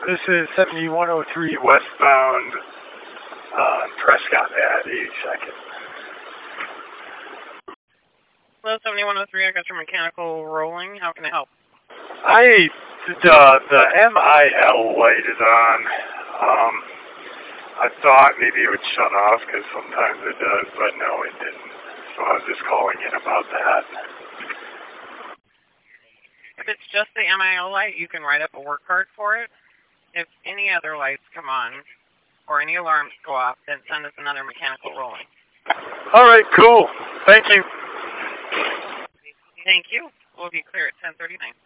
This is 7103 westbound Prescott at 82nd. Hello, 7103, I got your mechanical rolling. How can I help? The MIL light is on. I thought maybe it would shut off because sometimes it does, but no, it didn't. So I was just calling in about that. If it's just the MIL light, you can write up a work card for it. If any other lights come on or any alarms go off, then send us another mechanical rolling. All right, cool. Thank you. Thank you. We'll be clear at 10:39.